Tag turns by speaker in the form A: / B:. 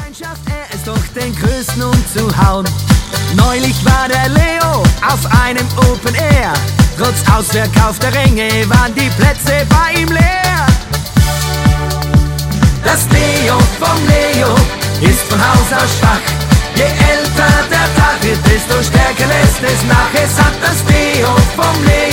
A: Gemeinschaft, er ist doch den Größten umzuhauen. Neulich war der Leo auf einem Open Air. Trotz ausverkaufter Ränge waren die Plätze bei ihm leer. Das Deo vom Leo ist von Haus aus schwach. Je älter der Tag wird, desto stärker lässt es nach. Es hat das Deo vom Leo